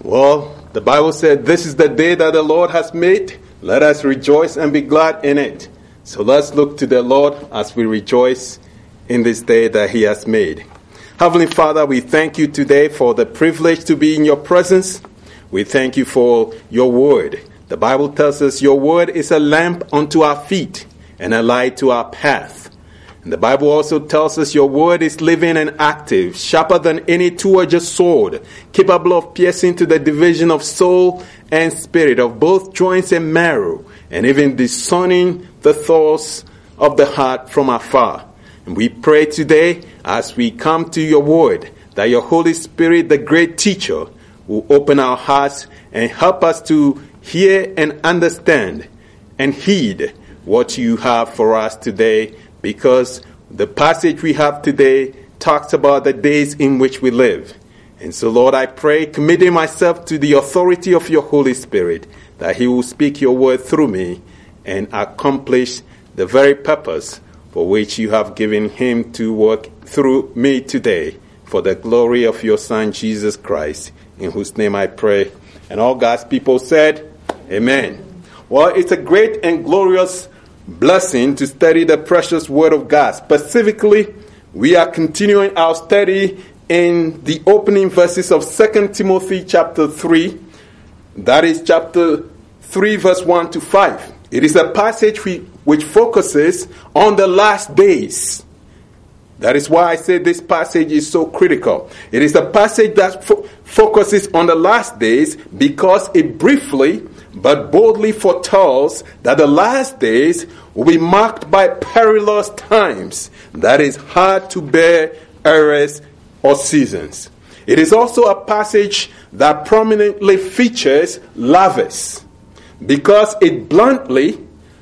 Well, the Bible said, "This is the day that the Lord has made. Let us rejoice and be glad in it." So let's look to the Lord as we rejoice in this day that He has made. Heavenly Father, we thank you today for the privilege to be in your presence. We thank you for your word. The Bible tells us your word is a lamp unto our feet and a light to our path. And the Bible also tells us your word is living and active, sharper than any two-edged sword, capable of piercing to the division of soul and spirit, of both joints and marrow, and even discerning the thoughts of the heart from afar. And we pray today, as we come to your word, that your Holy Spirit, the great teacher, will open our hearts and help us to hear and understand and heed what you have for us today, because the passage we have today talks about the days in which we live. And so, Lord, I pray, committing myself to the authority of your Holy Spirit, that he will speak your word through me and accomplish the very purpose for which you have given him to work through me today, for the glory of your Son, Jesus Christ, in whose name I pray. And all God's people said, Amen. Well, it's a great and glorious blessing to study the precious Word of God. Specifically, we are continuing our study in the opening verses of 2 Timothy chapter 3. That is chapter 3, verse 1 to 5. It is a passage which focuses on the last days. That is why I say this passage is so critical. It is a passage that focuses on the last days because it briefly but boldly foretells that the last days will be marked by perilous times, that is, hard to bear eras or seasons. It is also a passage that prominently features Laves, because it bluntly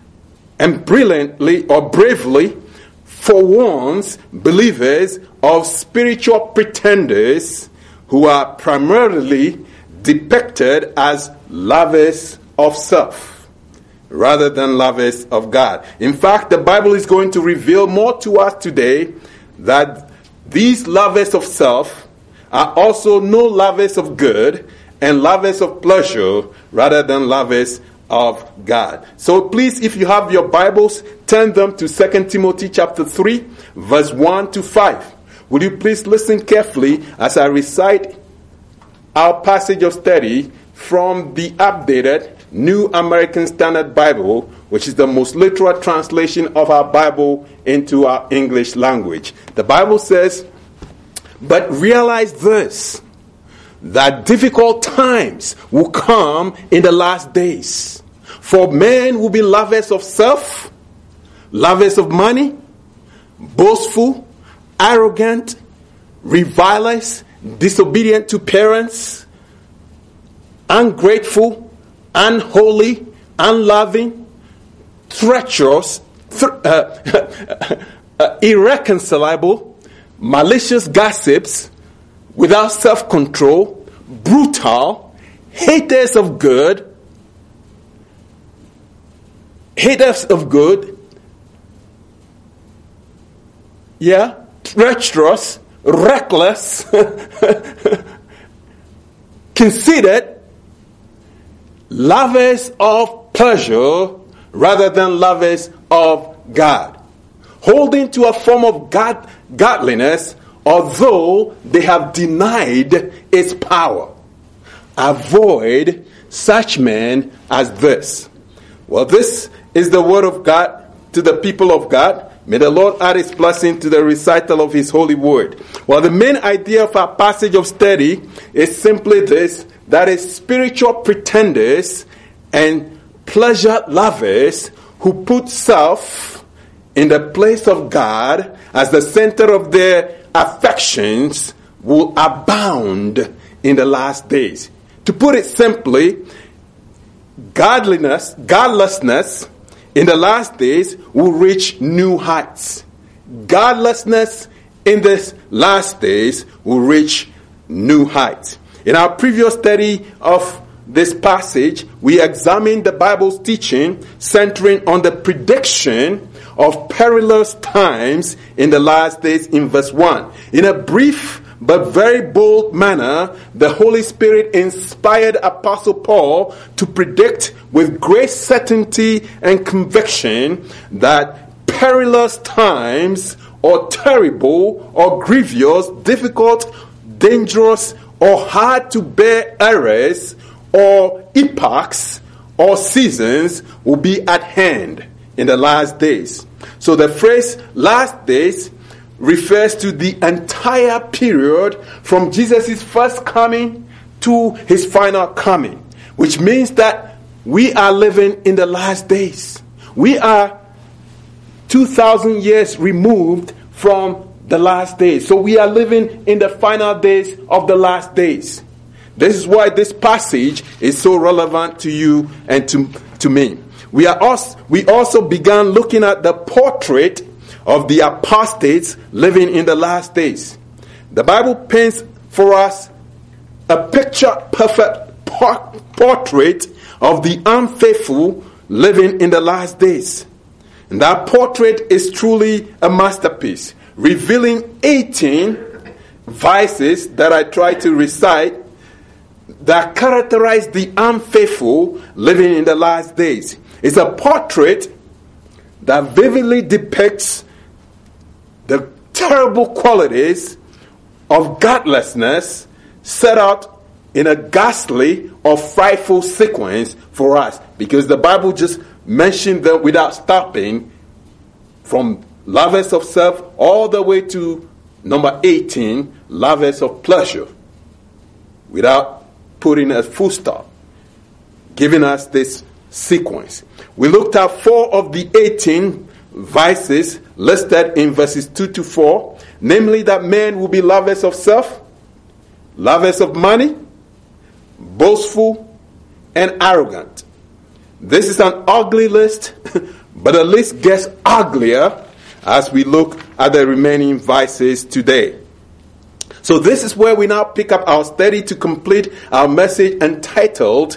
and brilliantly or bravely forewarns believers of spiritual pretenders who are primarily depicted as lovers of self rather than lovers of God. In fact, the Bible is going to reveal more to us today that these lovers of self are also no lovers of good and lovers of pleasure rather than lovers of God. So please, if you have your Bibles, turn them to 2 Timothy chapter 3, verse 1 to 5. Will you please listen carefully as I recite our passage of study from the updated New American Standard Bible, which is the most literal translation of our Bible into our English language. The Bible says, "But realize this, that difficult times will come in the last days. For men will be lovers of self, lovers of money, boastful, arrogant, revilers, disobedient to parents, ungrateful, unholy, unloving, treacherous, irreconcilable, malicious gossips, without self-control, brutal, haters of good, treacherous, reckless, conceited, lovers of pleasure rather than lovers of God, holding to a form of godliness, although they have denied its power. Avoid such men as this." Well, this is the word of God to the people of God. May the Lord add his blessing to the recital of his holy word. Well, the main idea of our passage of study is simply this, that is, spiritual pretenders and pleasure lovers who put self in the place of God as the center of their affections will abound in the last days. To put it simply, godlessness in the last days will reach new heights. Godlessness in this last days will reach new heights. In our previous study of this passage, we examined the Bible's teaching centering on the prediction of perilous times in the last days in verse 1. In a brief but very bold manner, the Holy Spirit inspired Apostle Paul to predict with great certainty and conviction that perilous times, or terrible, or grievous, difficult, dangerous, or hard to bear eras, or epochs, or seasons will be at hand in the last days. So the phrase last days refers to the entire period from Jesus' first coming to his final coming, which means that we are living in the last days. We are 2,000 years removed from the last days. So we are living in the final days of the last days. This is why this passage is so relevant to you and to me. We also began looking at the portrait of the apostates living in the last days. The Bible paints for us a picture-perfect portrait of the unfaithful living in the last days. And that portrait is truly a masterpiece, revealing 18 vices that I try to recite that characterize the unfaithful living in the last days. It's a portrait that vividly depicts the terrible qualities of godlessness set out in a ghastly or frightful sequence for us, because the Bible just mentioned them without stopping, from lovers of self all the way to number 18, lovers of pleasure, without putting a full stop, giving us this sequence. We looked at 4 of the 18 vices listed in verses 2 to 4, namely that men will be lovers of self, lovers of money, boastful, and arrogant. This is an ugly list, but the list gets uglier as we look at the remaining vices today. So this is where we now pick up our study to complete our message entitled,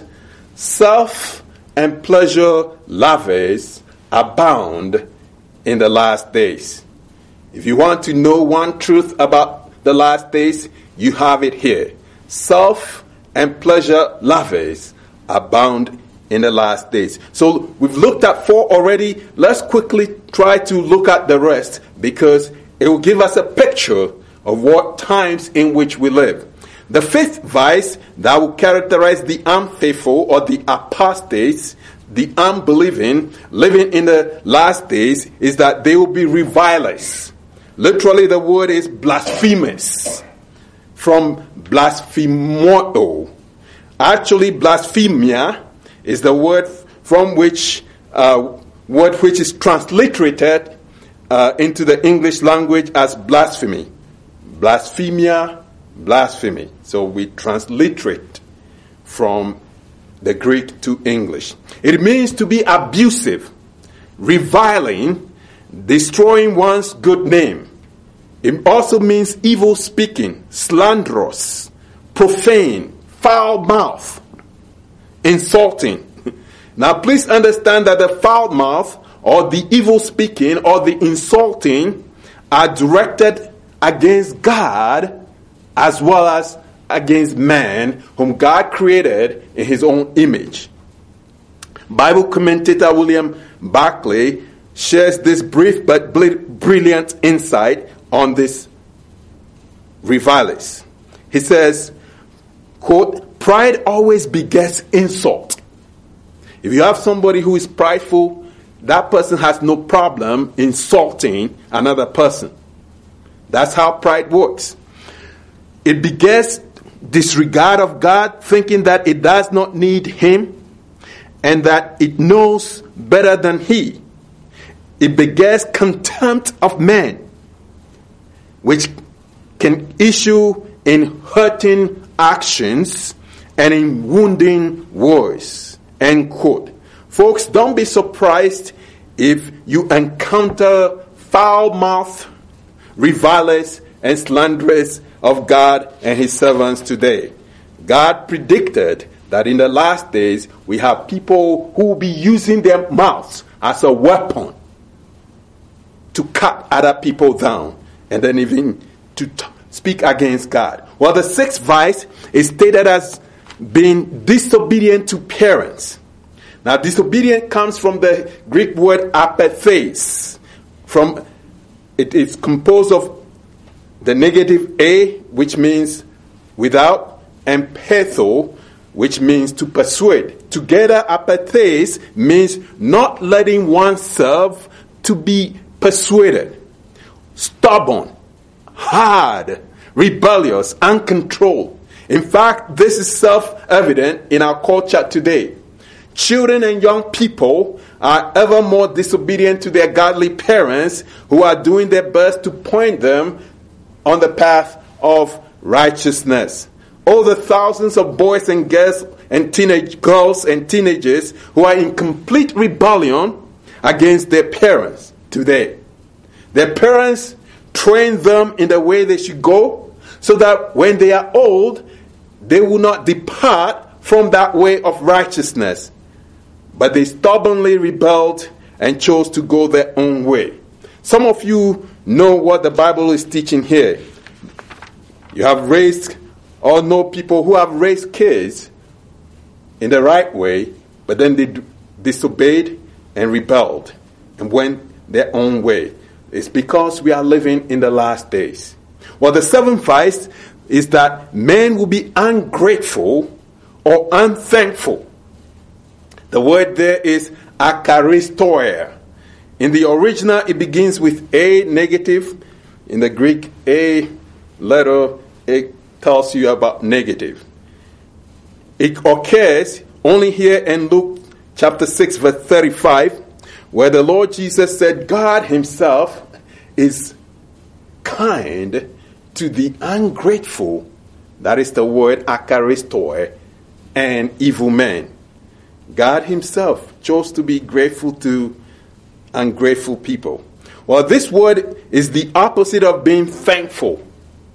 Self and Pleasure Lovers Abound in the Last Days. If you want to know one truth about the last days, you have it here. Self and pleasure lovers abound in the last days. So we've looked at 4 already. Let's quickly try to look at the rest, because it will give us a picture of what times in which we live. The 5th vice that will characterize the unfaithful or the apostates, the unbelieving, living in the last days, is that they will be revilers. Literally, the word is blasphemous, from blasphemoto. Actually, blasphemia is the word from which is transliterated into the English language as blasphemy. Blasphemia, blasphemy. So we transliterate from the Greek to English. It means to be abusive, reviling, destroying one's good name. It also means evil speaking, slanderous, profane, foul mouth, insulting. Now please understand that the foul mouth or the evil speaking or the insulting are directed against God as well as against man, whom God created in his own image. Bible commentator William Barclay shares this brief but brilliant insight on this revilers. He says, quote, "Pride always begets insult." If you have somebody who is prideful, that person has no problem insulting another person. That's how pride works. It begets disregard of God, thinking that it does not need him and that it knows better than he. It begets contempt of man, which can issue in hurting actions and in wounding words. End quote. Folks, don't be surprised if you encounter foul-mouthed revilers and slanderers of God and his servants today. God predicted that in the last days we have people who will be using their mouths as a weapon to cut other people down, and then even to speak against God. Well, the sixth vice is stated as being disobedient to parents. Now, disobedient comes from the Greek word apathes. It is composed of the negative a, which means without, and petho, which means to persuade. Together, apathes means not letting oneself to be persuaded. Stubborn, hard, rebellious, uncontrolled. In fact, this is self-evident in our culture today. Children and young people are ever more disobedient to their godly parents, who are doing their best to point them on the path of righteousness. Oh, the thousands of boys and girls and teenage girls and teenagers who are in complete rebellion against their parents today. Their parents train them in the way they should go, so that when they are old, they will not depart from that way of righteousness. But they stubbornly rebelled and chose to go their own way. Some of you know what the Bible is teaching here. You have raised or know people who have raised kids in the right way, but then they disobeyed and rebelled and went their own way. It's because we are living in the last days. Well, the seventh vice is that men will be ungrateful or unthankful. The word there is akaristoia. In the original, it begins with a negative. In the Greek, a letter, it tells you about negative. It occurs only here in Luke chapter 6, verse 35, where the Lord Jesus said, God himself is kind to the ungrateful. That is the word akaristoi, and evil men. God himself chose to be grateful to ungrateful people. Well, this word is the opposite of being thankful.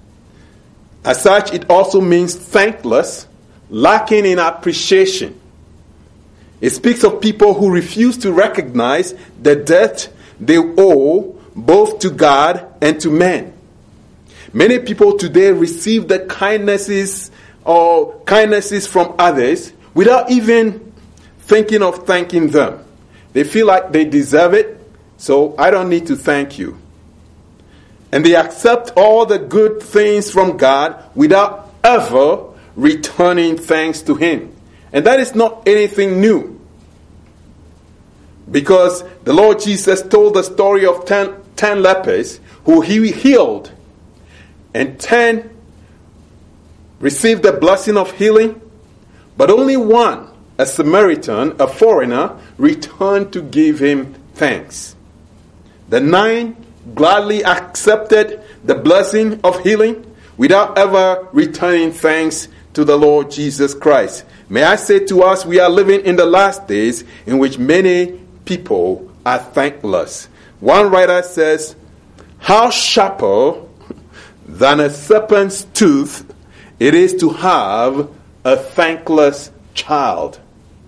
As such, it also means thankless, lacking in appreciation. It speaks of people who refuse to recognize the debt they owe both to God and to men. Many people today receive the kindnesses from others without even thinking of thanking them. They feel like they deserve it, so I don't need to thank you. And they accept all the good things from God without ever returning thanks to him. And that is not anything new. Because the Lord Jesus told the story of 10 lepers who he healed. And 10 received the blessing of healing. But only one, a Samaritan, a foreigner, returned to give him thanks. The 9 gladly accepted the blessing of healing without ever returning thanks to the Lord Jesus Christ. May I say to us, we are living in the last days in which many people are thankless. One writer says, how sharper than a serpent's tooth it is to have a thankless child.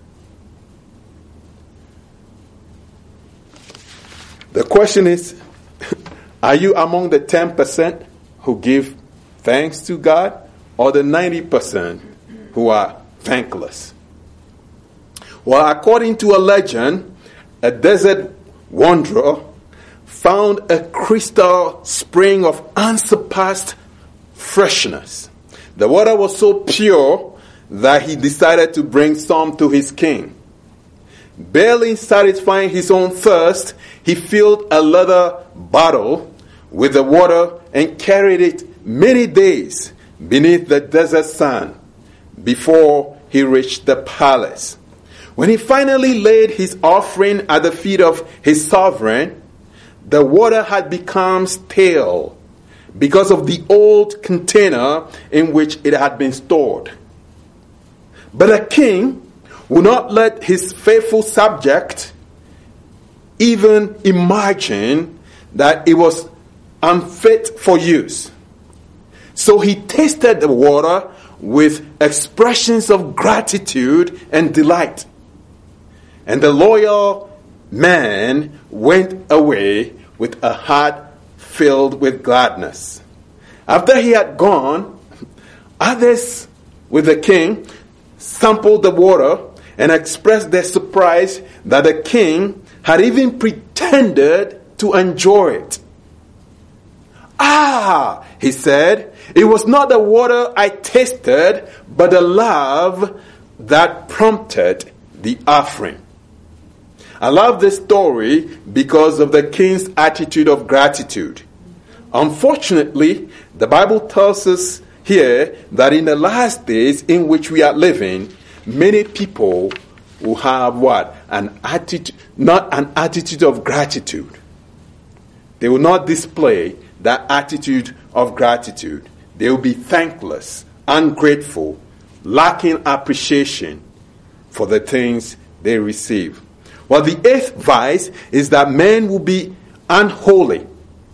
The question is, are you among the 10% who give thanks to God, or the 90% who are thankless? Well, according to a legend, a desert wanderer found a crystal spring of unsurpassed freshness. The water was so pure that he decided to bring some to his king. Barely satisfying his own thirst, he filled a leather bottle with the water and carried it many days beneath the desert sun before he reached the palace. When he finally laid his offering at the feet of his sovereign, the water had become stale because of the old container in which it had been stored. But the king would not let his faithful subject even imagine that it was unfit for use. So he tasted the water with expressions of gratitude and delight. And the loyal man went away with a heart filled with gladness. After he had gone, others with the king sampled the water and expressed their surprise that the king had even pretended to enjoy it. "Ah," he said, "it was not the water I tasted, but the love that prompted the offering." I love this story because of the king's attitude of gratitude. Unfortunately, the Bible tells us here that in the last days in which we are living, many people will have what? Not an attitude of gratitude. They will not display that attitude of gratitude. They will be thankless, ungrateful, lacking appreciation for the things they receive. Well, the eighth vice is that men will be unholy.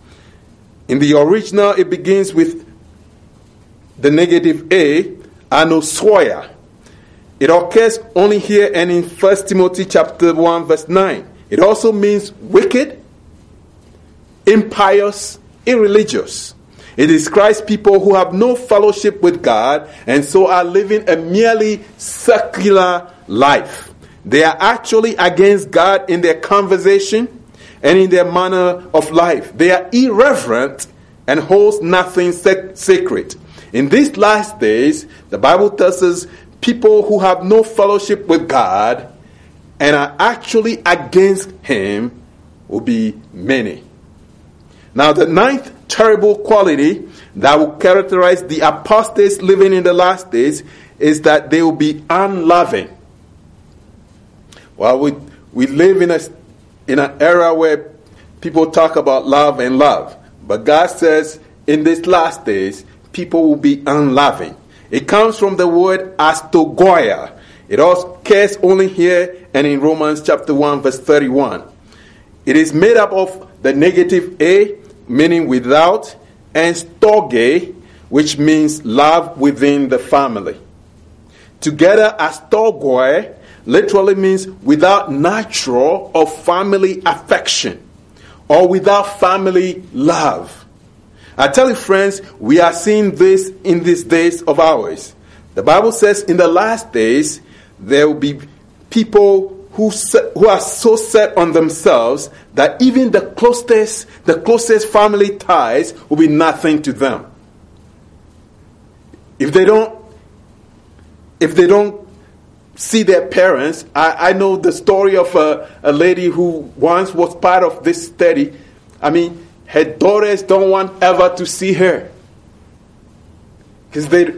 In the original, it begins with the negative A, anosoia. It occurs only here and in 1 Timothy chapter 1, verse 9. It also means wicked, impious, irreligious. It describes people who have no fellowship with God and so are living a merely secular life. They are actually against God in their conversation and in their manner of life. They are irreverent and holds nothing sacred. In these last days, the Bible tells us people who have no fellowship with God and are actually against Him will be many. Now, the ninth terrible quality that will characterize the apostates living in the last days is that they will be unloving. Well, we live in an era where people talk about love and love. But God says in these last days, people will be unloving. It comes from the word astogoia. It occurs only here and in Romans chapter 1, verse 31. It is made up of the negative A, meaning without, and storge, which means love within the family. Together, astorgoi literally means without natural or family affection, or without family love. I tell you, friends, we are seeing this in these days of ours. The Bible says in the last days, there will be people who are so set on themselves that even the closest family ties will be nothing to them. If they don't see their parents, I know the story of a lady who once was part of this study. I mean, her daughters don't want ever to see her. Because they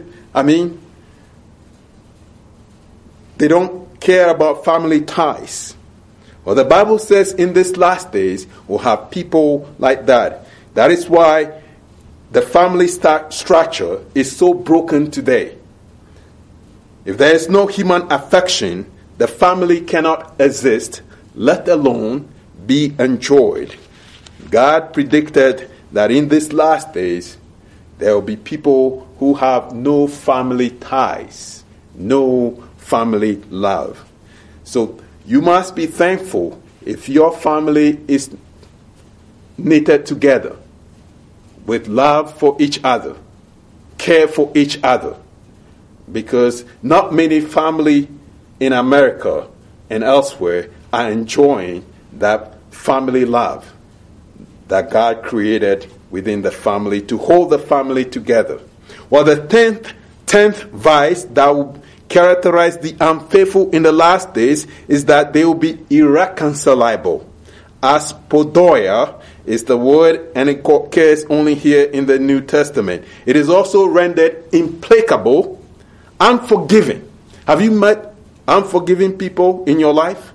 don't care about family ties. Well, the Bible says in these last days, we'll have people like that. That is why the family structure is so broken today. If there is no human affection, the family cannot exist, let alone be enjoyed. God predicted that in these last days, there will be people who have no family ties, no family love. So you must be thankful if your family is knitted together with love for each other, care for each other. Because not many families in America and elsewhere are enjoying that family love that God created within the family to hold the family together. Well, the tenth vice that will characterize the unfaithful in the last days is that they will be irreconcilable. Aspodoia is the word, and it occurs only here in the New Testament. It is also rendered implacable, unforgiving. Have you met unforgiving people in your life?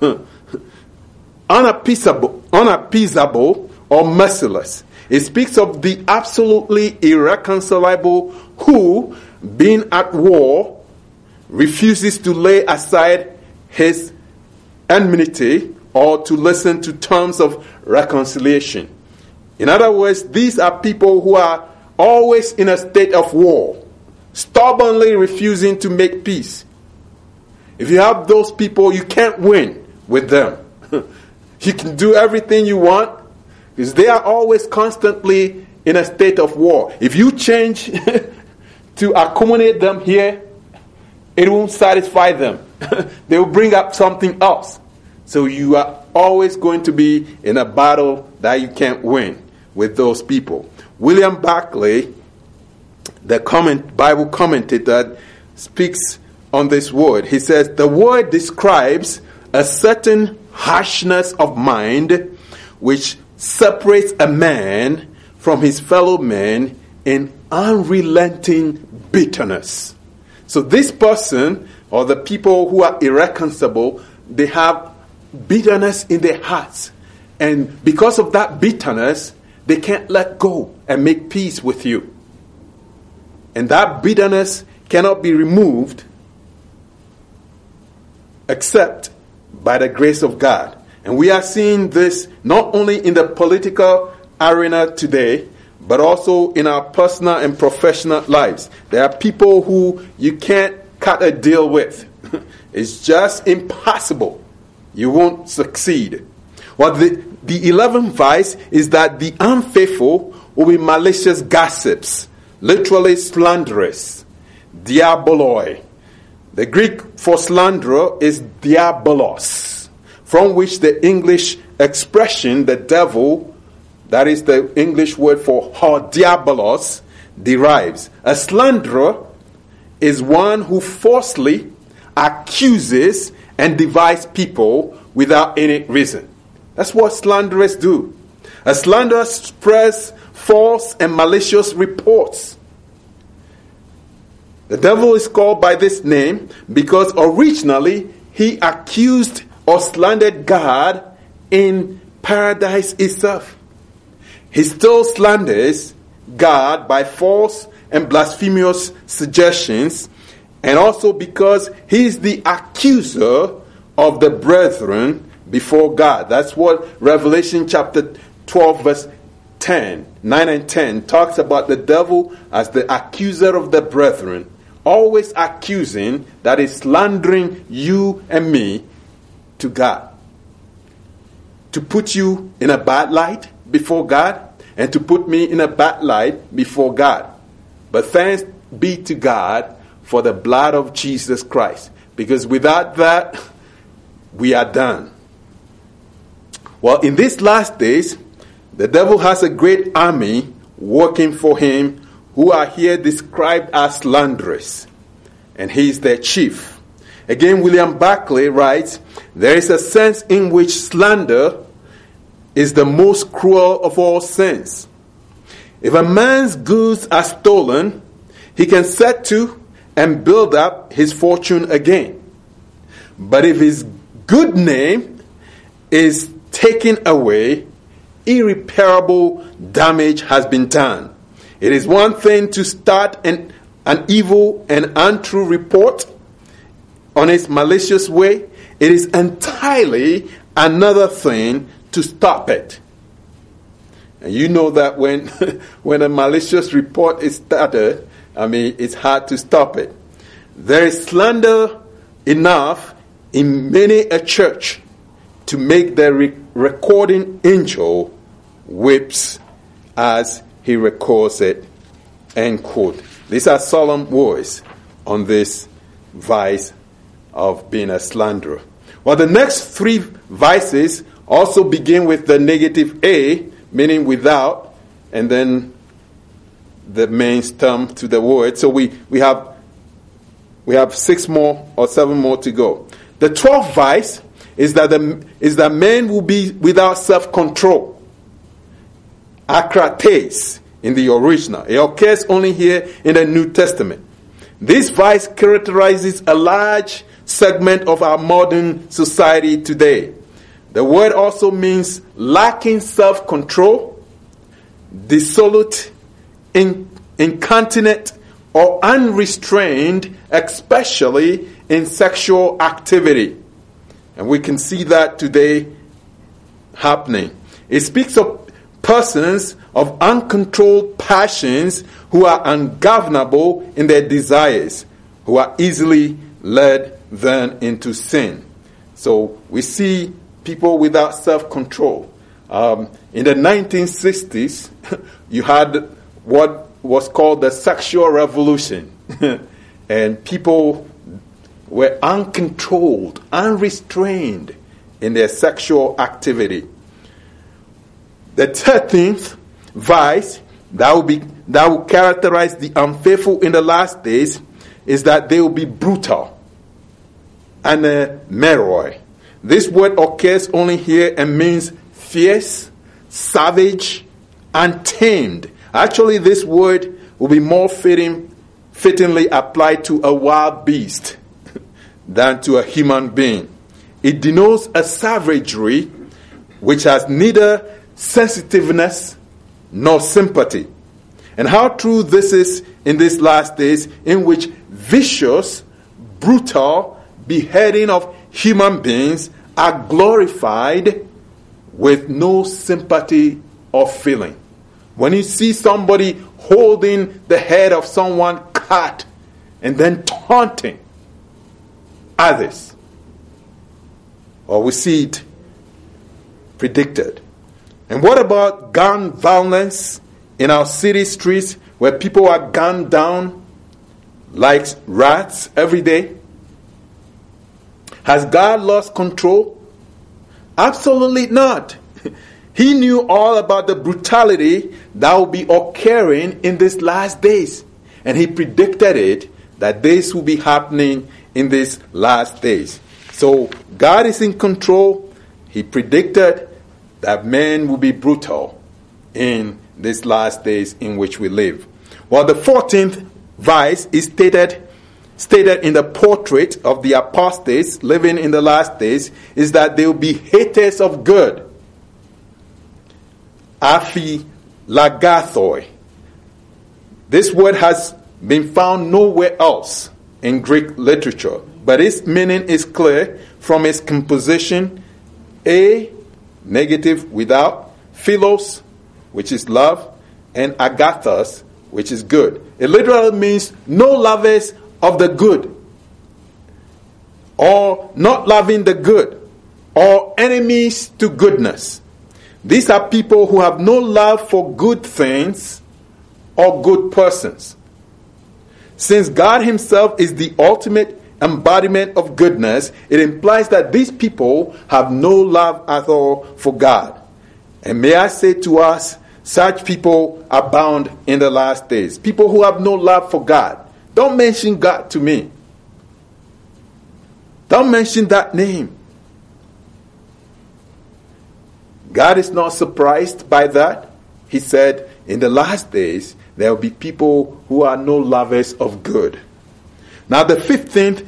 Unappeasable or merciless. It speaks of the absolutely irreconcilable who, being at war, refuses to lay aside his enmity or to listen to terms of reconciliation. In other words, these are people who are always in a state of war, stubbornly refusing to make peace. If you have those people, you can't win with them. You can do everything you want because they are always constantly in a state of war. If you change to accommodate them here, it won't satisfy them. They will bring up something else. So you are always going to be in a battle that you can't win with those people. William Barclay, the Bible commentator, speaks on this word. He says, the word describes a certain harshness of mind which separates a man from his fellow men in unrelenting bitterness. So this person, or the people who are irreconcilable, they have bitterness in their hearts. And because of that bitterness, they can't let go and make peace with you. And that bitterness cannot be removed except by the grace of God. And we are seeing this not only in the political arena today, but also in our personal and professional lives. There are people who you can't cut a deal with. It's just impossible. You won't succeed. Well, the 11th vice is that the unfaithful will be malicious gossips, literally slanderous, diaboloi. The Greek for slanderer is diabolos, from which the English expression, the devil, that is the English word for diabolos, derives. A slanderer is one who falsely accuses and divides people without any reason. That's what slanderers do. A slanderer spreads false and malicious reports. The devil is called by this name because originally he accused or slandered God in paradise itself. He still slanders God by false and blasphemous suggestions, and also because he is the accuser of the brethren before God. That's what Revelation chapter 12 verse 9 and 10 talks about the devil as the accuser of the brethren, always accusing, that is slandering you and me to God. To put you in a bad light before God, and to put me in a bad light before God. But thanks be to God for the blood of Jesus Christ, because without that, we are done. Well, in these last days, the devil has a great army working for him, who are here described as slanderers, and he is their chief. Again, William Barclay writes, there is a sense in which slander is the most cruel of all sins. If a man's goods are stolen, he can set to and build up his fortune again. But if his good name is taken away, irreparable damage has been done. It is one thing to start an evil and untrue report on its malicious way. It is entirely another thing to stop it. And you know that when a malicious report is started, it's hard to stop it. There is slander enough in many a church to make the recording angel weeps as he records it. End quote. These are solemn words on this vice of being a slanderer. Well, the next three vices also begin with the negative A, meaning without, and then the main stem to the word. So we have 6 more or 7 more to go. The 12th vice is that men will be without self-control. Akrates in the original. It occurs only here in the New Testament. This vice characterizes a large segment of our modern society today. The word also means lacking self-control, dissolute, incontinent, or unrestrained, especially in sexual activity. And we can see that today happening. It speaks of persons of uncontrolled passions who are ungovernable in their desires, who are easily led then into sin. So we see people without self-control. In the 1960s, you had what was called the sexual revolution. And people were uncontrolled, unrestrained in their sexual activity. The 13th vice that will characterize the unfaithful in the last days is that they will be brutal and meroi. This word occurs only here and means fierce, savage, untamed. Actually, this word will be more fittingly applied to a wild beast than to a human being. It denotes a savagery which has neither sensitiveness nor sympathy. And how true this is in these last days, in which vicious, brutal beheading of human beings are glorified with no sympathy or feeling. When you see somebody holding the head of someone cut and then taunting others, or we see it predicted. And what about gun violence in our city streets, where people are gunned down like rats every day? Has God lost control? Absolutely not. He knew all about the brutality that will be occurring in these last days. And he predicted it, that this will be happening in these last days. So God is in control. He predicted that men will be brutal in these last days in which we live. Well, the 14th vice is stated in the portrait of the apostates living in the last days, is that they will be haters of good. Aphilagathoi. This word has been found nowhere else in Greek literature, but its meaning is clear from its composition. A, negative, without; philos, which is love; and agathos, which is good. It literally means no lovers of the good, or not loving the good, or enemies to goodness. These are people who have no love for good things or good persons. Since God himself is the ultimate embodiment of goodness, it implies that these people have no love at all for God. And may I say to us, such people abound in the last days. People who have no love for God. Don't mention God to me. Don't mention that name. God is not surprised by that. He said, in the last days, there will be people who are no lovers of good. Now, the 15th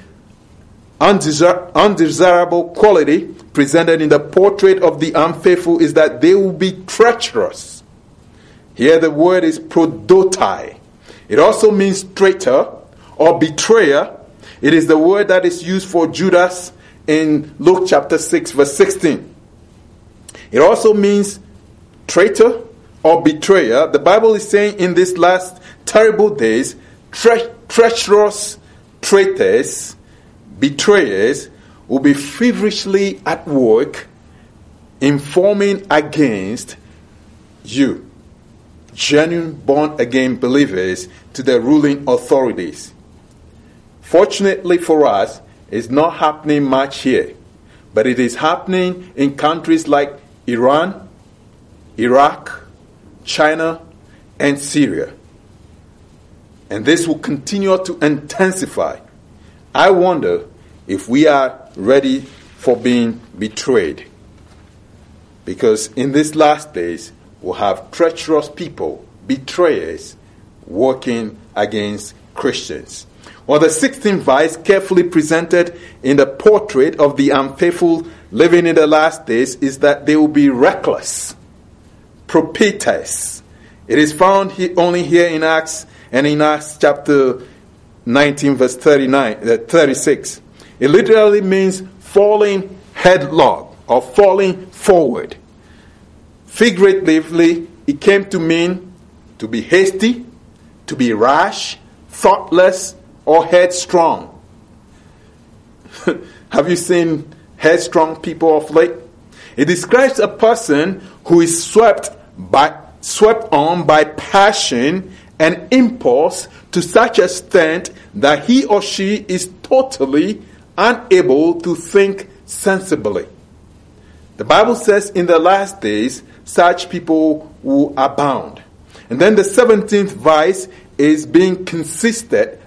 undesirable quality presented in the portrait of the unfaithful is that they will be treacherous. Here the word is prodotai. It also means traitor or betrayer. It is the word that is used for Judas in Luke chapter 6 verse 16. It also means traitor or betrayer. The Bible is saying in these last terrible days, treacherous traitors, betrayers, will be feverishly at work informing against you, genuine born-again believers, to the ruling authorities. Fortunately for us, it's not happening much here, but it is happening in countries like Iran, Iraq, China, and Syria. And this will continue to intensify. I wonder if we are ready for being betrayed. Because in these last days, we'll have treacherous people, betrayers, working against Christians. Well, the 16th vice, carefully presented in the portrait of the unfaithful living in the last days, is that they will be reckless, propetes. It is found only here in Acts, and in Acts chapter 19 verse 36. It literally means falling headlong or falling forward. Figuratively, it came to mean to be hasty, to be rash, thoughtless, or headstrong. Have you seen headstrong people of late? It describes a person who is swept on by passion and impulse to such extent that he or she is totally unable to think sensibly. The Bible says in the last days, such people will abound. And then the 17th vice is being conceited,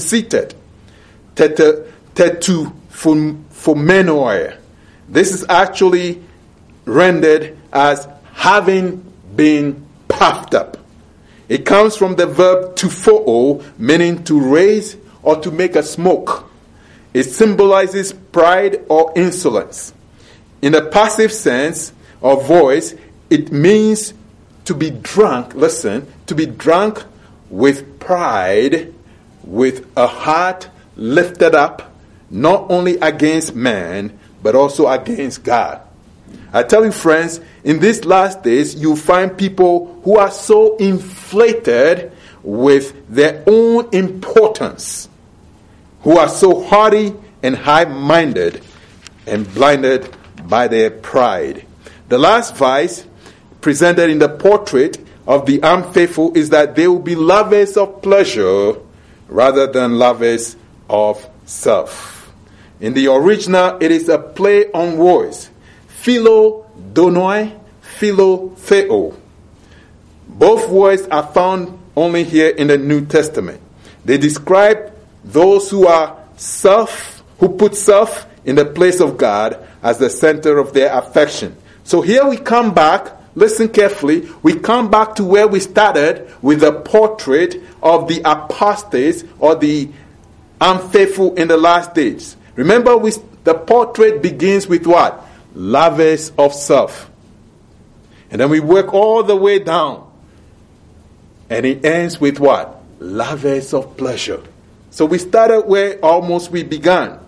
tetuphomenoi. This is actually rendered as having been puffed up. It comes from the verb tupho, meaning to raise or to make a smoke. It symbolizes pride or insolence. In the passive sense of voice, it means to be drunk, to be drunk with pride, with a heart lifted up, not only against man, but also against God. I tell you, friends, in these last days, you find people who are so inflated with their own importance, who are so haughty and high-minded and blinded by their pride. The last vice presented in the portrait of the unfaithful is that they will be lovers of pleasure rather than lovers of self. In the original, it is a play on words. Philo-donoi, philo-theo. Both words are found only here in the New Testament. They describe those who put self in the place of God as the center of their affection. So here we come back, listen carefully, we come back to where we started with the portrait of the apostates or the unfaithful in the last days. Remember, the portrait begins with what? Lovers of self. And then we work all the way down. And it ends with what? Lovers of pleasure. So we started where almost we began.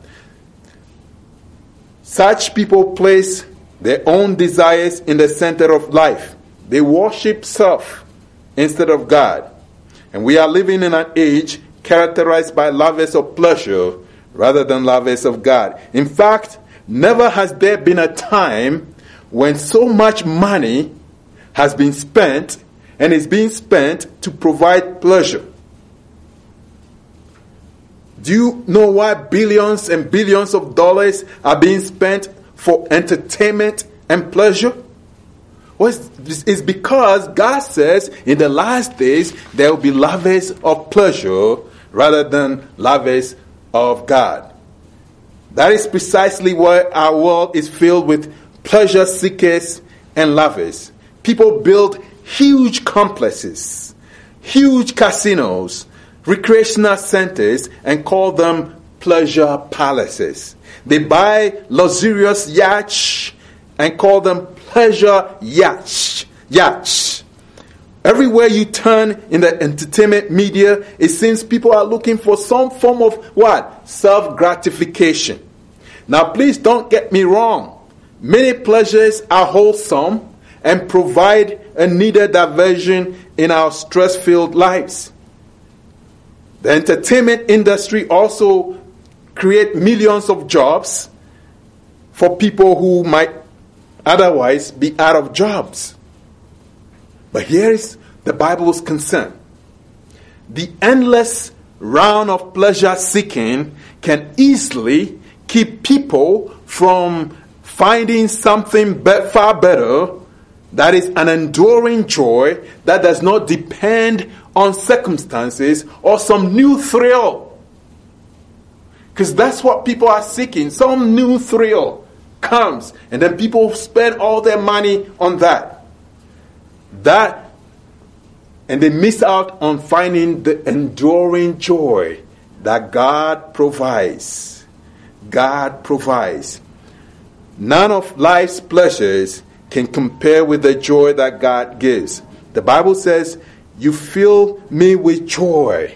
Such people place their own desires in the center of life. They worship self instead of God. And we are living in an age characterized by lovers of pleasure rather than lovers of God. In fact, never has there been a time when so much money has been spent and is being spent to provide pleasure. Do you know why billions and billions of dollars are being spent for entertainment and pleasure? Well, it's because God says in the last days there will be lovers of pleasure rather than lovers of God. That is precisely why our world is filled with pleasure seekers and lovers. People build huge complexes, huge casinos, recreational centers, and call them pleasure palaces. They buy luxurious yachts and call them pleasure yachts. Everywhere you turn in the entertainment media, it seems people are looking for some form of what? Self-gratification. Now, please don't get me wrong. Many pleasures are wholesome and provide a needed diversion in our stress-filled lives. The entertainment industry also creates millions of jobs for people who might otherwise be out of jobs. But here is the Bible's concern. The endless round of pleasure seeking can easily keep people from finding something far better that is an enduring joy that does not depend on circumstances or some new thrill. Because that's what people are seeking. Some new thrill comes and then people spend all their money on that. And they miss out on finding the enduring joy that God provides. God provides. None of life's pleasures can compare with the joy that God gives. The Bible says, "You fill me with joy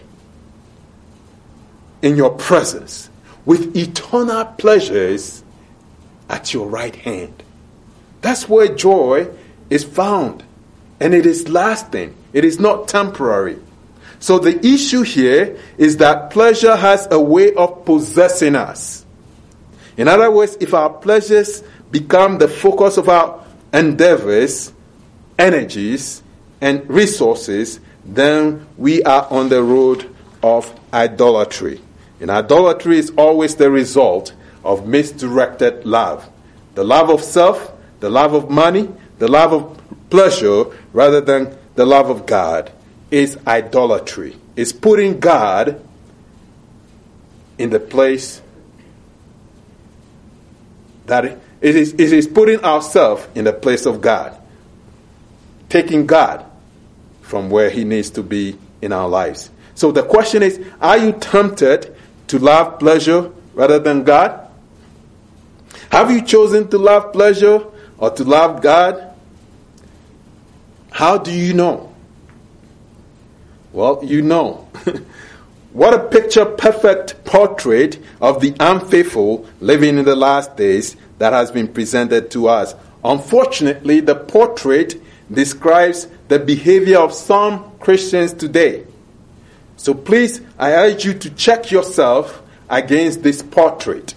in your presence, with eternal pleasures at your right hand." That's where joy is found. And it is lasting. It is not temporary. So the issue here is that pleasure has a way of possessing us. In other words, if our pleasures become the focus of our endeavors, energies, and resources, then we are on the road of idolatry. And idolatry is always the result of misdirected love. The love of self, the love of money, the love of pleasure, rather than the love of God, is idolatry. It's putting God in the place that it is putting ourselves in the place of God. Taking God from where he needs to be in our lives. So the question is, are you tempted to love pleasure rather than God? Have you chosen to love pleasure or to love God? How do you know? Well, you know. What a picture-perfect portrait of the unfaithful living in the last days that has been presented to us. Unfortunately, the portrait describes the behavior of some Christians today. So please, I urge you to check yourself against this portrait.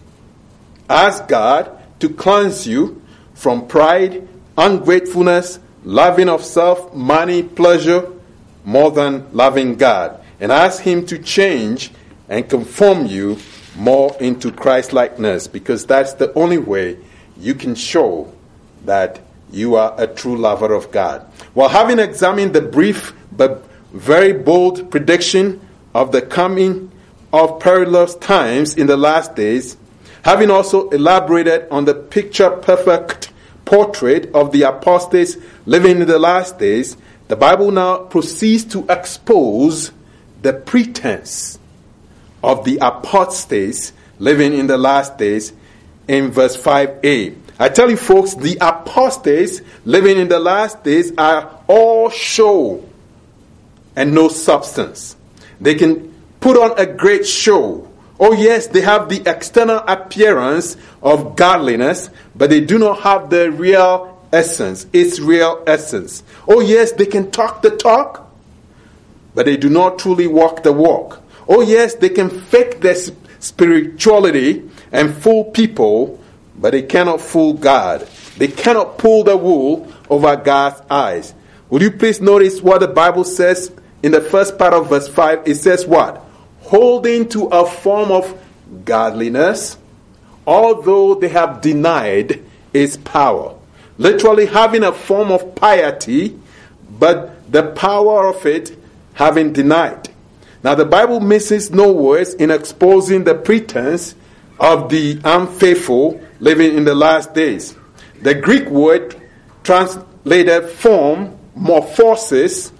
Ask God to cleanse you from pride, ungratefulness, loving of self, money, pleasure, more than loving God. And ask him to change and conform you more into Christ-likeness, because that's the only way you can show that you are a true lover of God. Well, having examined the brief but very bold prediction of the coming of perilous times in the last days, having also elaborated on the picture-perfect portrait of the apostates living in the last days, the Bible now proceeds to expose the pretense of the apostates living in the last days in verse 5a. I tell you folks, the apostates living in the last days are all show and no substance. They can put on a great show. Oh yes, they have the external appearance of godliness, but they do not have the real essence, its real essence. Oh yes, they can talk the talk, but they do not truly walk the walk. Oh yes, they can fake their spirituality and fool people, but they cannot fool God. They cannot pull the wool over God's eyes. Will you please notice what the Bible says in the first part of verse 5? It says what? Holding to a form of godliness, although they have denied its power. Literally having a form of piety, but the power of it having denied. Now the Bible misses no words in exposing the pretense of the unfaithful living in the last days. The Greek word translated form, morphosis,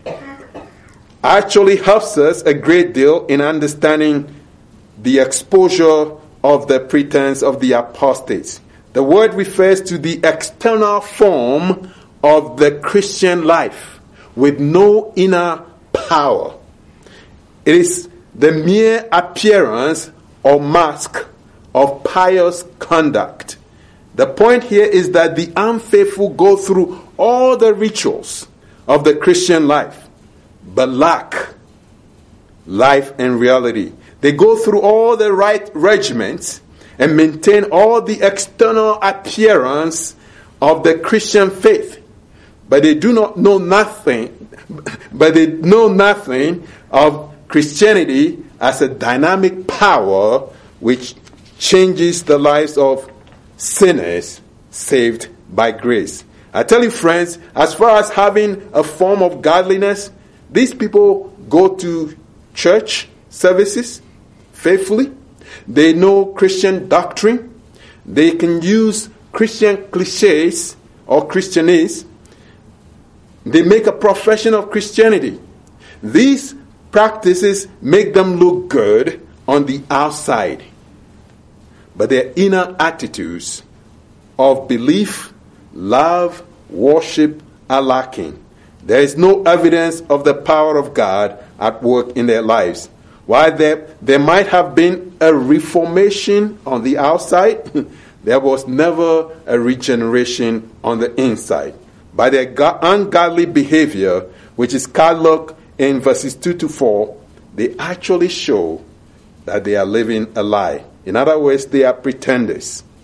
actually helps us a great deal in understanding the exposure of the pretense of the apostates. The word refers to the external form of the Christian life with no inner power. It is the mere appearance or mask of pious conduct. The point here is that the unfaithful go through all the rituals of the Christian life, but lack life and reality. They go through all the right regiments and maintain all the external appearance of the Christian faith, but they do not know nothing. But they know nothing of Christianity as a dynamic power which changes the lives of sinners saved by grace. I tell you, friends, as far as having a form of godliness, these people go to church services faithfully. They know Christian doctrine. They can use Christian cliches or Christianese. They make a profession of Christianity. These practices make them look good on the outside, but their inner attitudes of belief, love, worship are lacking. There is no evidence of the power of God at work in their lives. While there might have been a reformation on the outside, there was never a regeneration on the inside. By their ungodly behavior, which is cataloged in verses 2 to 4, they actually show that they are living a lie. In other words, they are pretenders.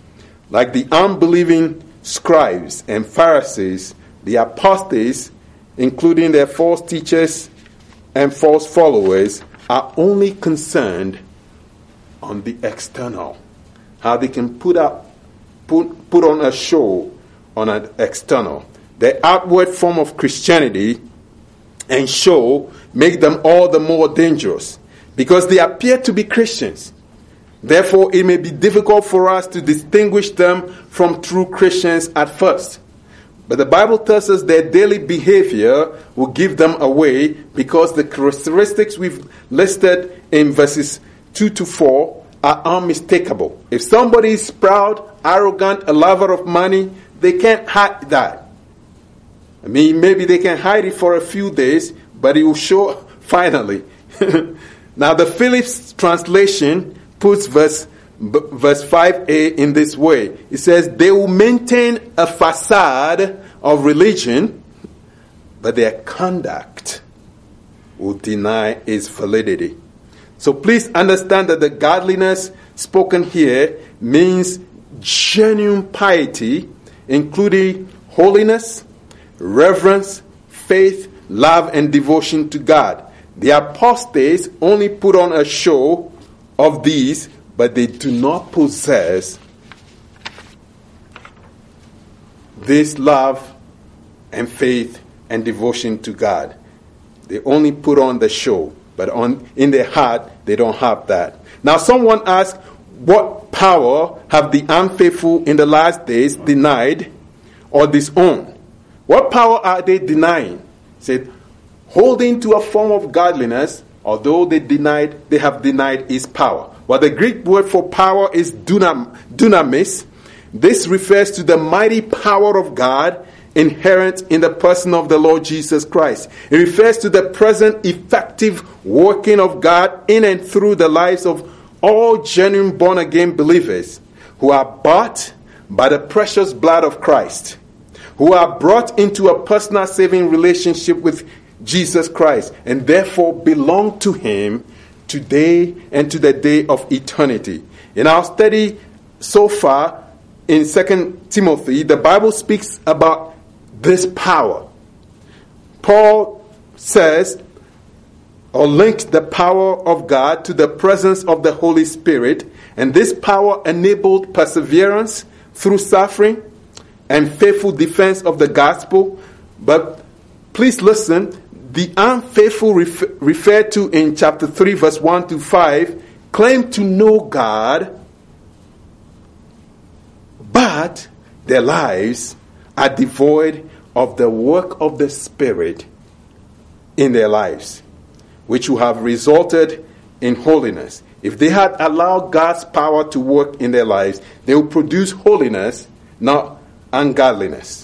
Like the unbelieving scribes and Pharisees, the apostates, including their false teachers and false followers, are only concerned on the external. How they can put on a show on an external. The outward form of Christianity and show make them all the more dangerous because they appear to be Christians. Therefore, it may be difficult for us to distinguish them from true Christians at first. But the Bible tells us their daily behavior will give them away because the characteristics we've listed in verses 2 to 4 are unmistakable. If somebody is proud, arrogant, a lover of money, they can't hide that. I mean, maybe they can hide it for a few days, but it will show finally. Now, the Phillips translation puts verse 5a in this way. It says, they will maintain a facade of religion, but their conduct will deny its validity. So please understand that the godliness spoken here means genuine piety, including holiness, reverence, faith, love, and devotion to God. The apostates only put on a show of these, but they do not possess this love and faith and devotion to God. They only put on the show, but in their heart, they don't have that. Now, someone asked, what power have the unfaithful in the last days denied or disowned? What power are they denying? He said, holding to a form of godliness, although they have denied its power. Well, the Greek word for power is dunamis. This refers to the mighty power of God inherent in the person of the Lord Jesus Christ. It refers to the present effective working of God in and through the lives of all genuine born-again believers who are bought by the precious blood of Christ, who are brought into a personal saving relationship with Jesus Christ, and therefore belong to Him today and to the day of eternity. In our study so far in 2 Timothy, the Bible speaks about this power. Paul says, or links the power of God to the presence of the Holy Spirit, and this power enabled perseverance through suffering and faithful defense of the gospel. But please listen, the unfaithful referred to in chapter 3 verse 1 to 5 claim to know God, but their lives are devoid of the work of the Spirit in their lives, which would have resulted in holiness. If they had allowed God's power to work in their lives, they would produce holiness, not ungodliness.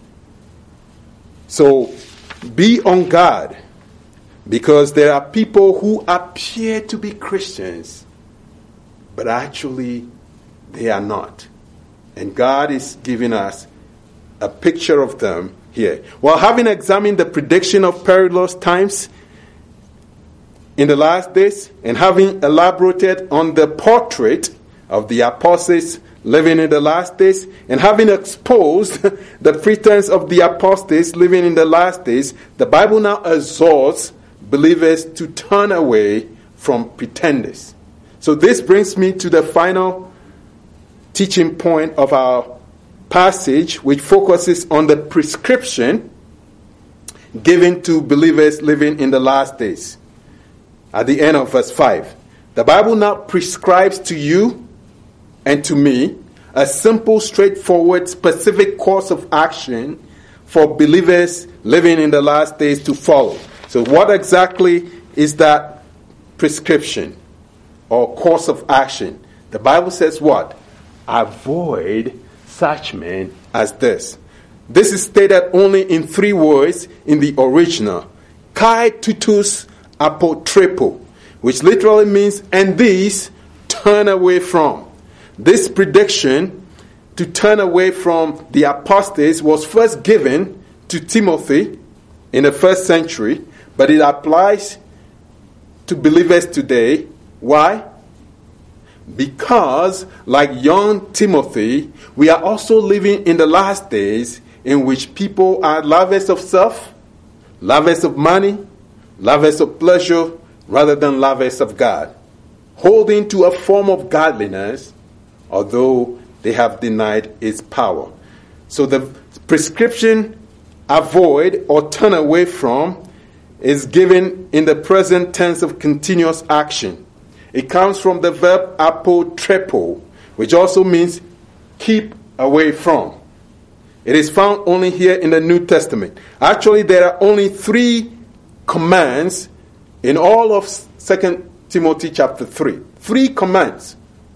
So be on guard, because there are people who appear to be Christians, but actually they are not. And God is giving us a picture of them here. While having examined the prediction of perilous times in the last days, and having elaborated on the portrait of the apostles living in the last days, and having exposed the pretense of the apostates living in the last days, the Bible now exhorts believers to turn away from pretenders. So this brings me to the final teaching point of our passage, which focuses on the prescription given to believers living in the last days. At the end of verse 5, the Bible now prescribes to you and to me a simple, straightforward, specific course of action for believers living in the last days to follow. So what exactly is that prescription or course of action? The Bible says what? Avoid such men as this. This is stated only in 3 words in the original. Kai tutus apotrepo, which literally means, and these turn away from. This prediction to turn away from the apostates was first given to Timothy in the 1st century, but it applies to believers today. Why? because, like young Timothy, we are also living in the last days in which people are lovers of self, lovers of money, lovers of pleasure, rather than lovers of God, holding to a form of godliness, although they have denied its power. So the prescription, avoid or turn away from, is given in the present tense of continuous action. It comes from the verb apotrepo, which also means keep away from. It is found only here in the New Testament. Actually, there are only 3 commands in all of 2 Timothy chapter 3. 3 commands.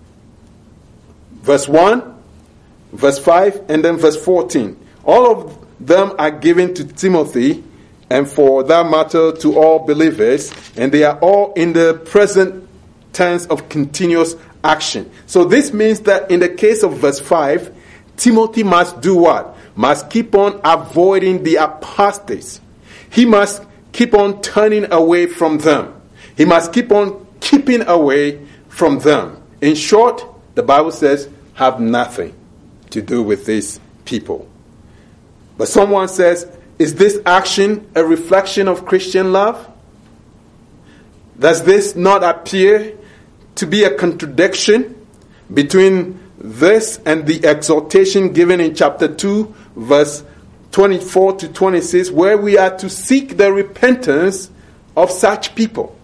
Verse 1, verse 5, and then verse 14. All of them are given to Timothy, and for that matter to all believers, and they are all in the present tense of continuous action. So this means that in the case of verse 5, Timothy must do what? Must keep on avoiding the apostates. He must keep on turning away from them. He must keep on keeping away from them. In short, the Bible says, have nothing to do with these people. But someone says, is this action a reflection of Christian love? Does this not appear to be a contradiction between this and the exhortation given in chapter 2, verse 24 to 26, where we are to seek the repentance of such people?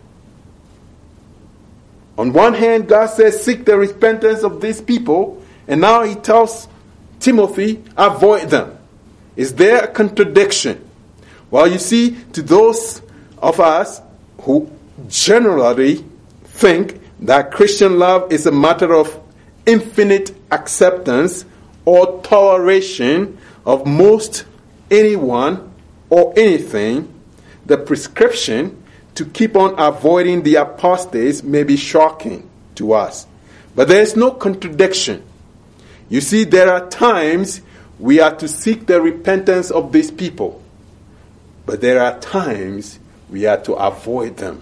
On one hand, God says, seek the repentance of these people, and now he tells Timothy, avoid them. Is there a contradiction? Well, you see, to those of us who generally think that Christian love is a matter of infinite acceptance or toleration of most anyone or anything, the prescription to keep on avoiding the apostates may be shocking to us. But there is no contradiction. You see, there are times we are to seek the repentance of these people, but there are times we are to avoid them.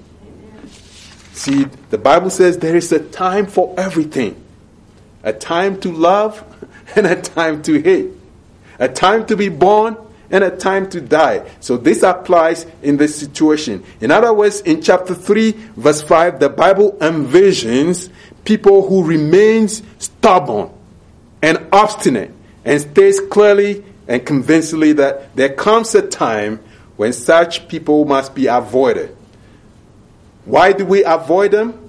See, the Bible says there is a time for everything. A time to love and a time to hate. A time to be born and a time to die. So this applies in this situation. In other words, in chapter 3, verse 5, the Bible envisions people who remains stubborn and obstinate and states clearly and convincingly that there comes a time when such people must be avoided. Why do we avoid them?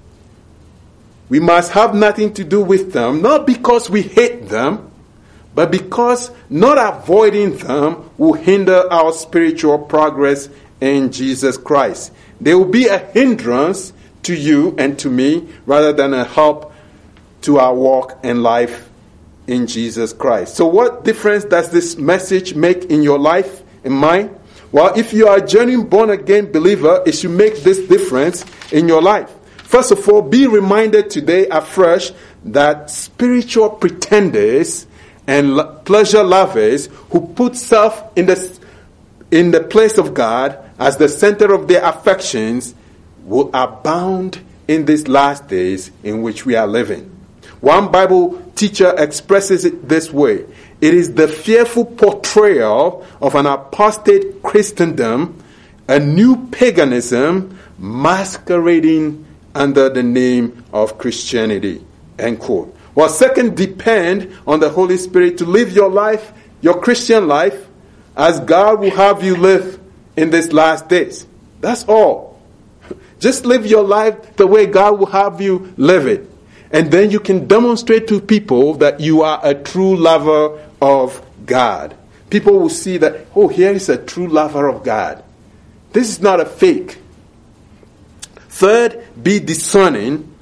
We must have nothing to do with them, not because we hate them, but because not avoiding them will hinder our spiritual progress in Jesus Christ. They will be a hindrance to you and to me rather than a help to our walk and life in Jesus Christ. So what difference does this message make in your life and mine? Well, if you are a genuine born-again believer, it should make this difference in your life. First of all, be reminded today afresh that spiritual pretenders and pleasure lovers who put self in the place of God as the center of their affections will abound in these last days in which we are living. One Bible teacher expresses it this way: it is the fearful portrayal of an apostate Christendom, a new paganism masquerading under the name of Christianity. End quote. Well, second, depend on the Holy Spirit to live your life, your Christian life, as God will have you live in these last days. That's all. Just live your life the way God will have you live it. And then you can demonstrate to people that you are a true lover of God. People will see that, oh, here is a true lover of God. This is not a fake. Third, be discerning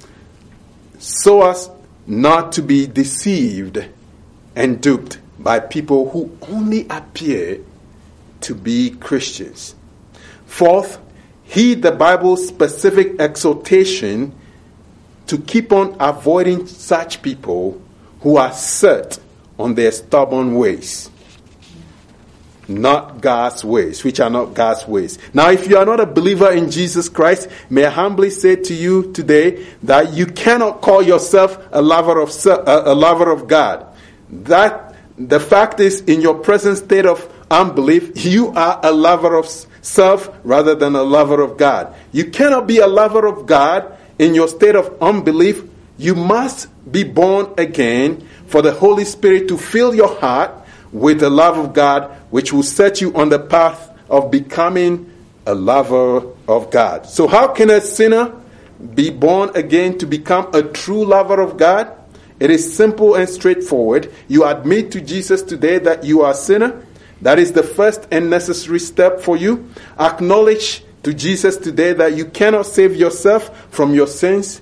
so as not to be deceived and duped by people who only appear to be Christians. Fourth, heed the Bible's specific exhortation to keep on avoiding such people who are set on their stubborn ways. not God's ways, which are not God's ways. Now, if you are not a believer in Jesus Christ, may I humbly say to you today that you cannot call yourself a lover of God. That the fact is, in your present state of unbelief, you are a lover of self rather than a lover of God. You cannot be a lover of God in your state of unbelief. You must be born again for the Holy Spirit to fill your heart with the love of God, which will set you on the path of becoming a lover of God. So how can a sinner be born again to become a true lover of God? It is simple and straightforward. You admit to Jesus today that you are a sinner. That is the first and necessary step for you. Acknowledge to Jesus today that you cannot save yourself from your sins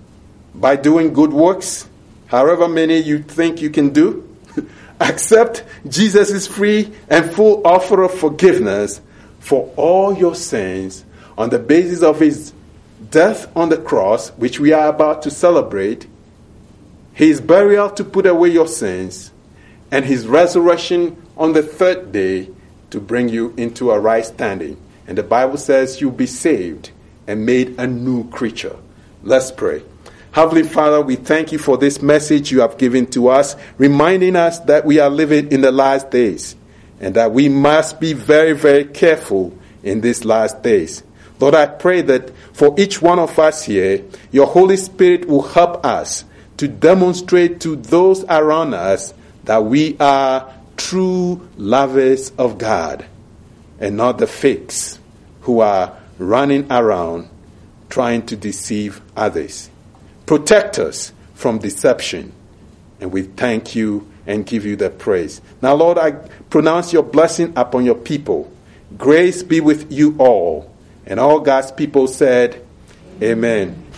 by doing good works, however many you think you can do. Accept Jesus' free and full offer of forgiveness for all your sins on the basis of his death on the cross, which we are about to celebrate, his burial to put away your sins, and his resurrection on the third day to bring you into a right standing. And the Bible says you'll be saved and made a new creature. Let's pray. Heavenly Father, we thank you for this message you have given to us, reminding us that we are living in the last days and that we must be very, very careful in these last days. Lord, I pray that for each one of us here, your Holy Spirit will help us to demonstrate to those around us that we are true lovers of God and not the fakes who are running around trying to deceive others. Protect us from deception, and we thank you and give you the praise. Now, Lord, I pronounce your blessing upon your people. Grace be with you all. And all God's people said, Amen.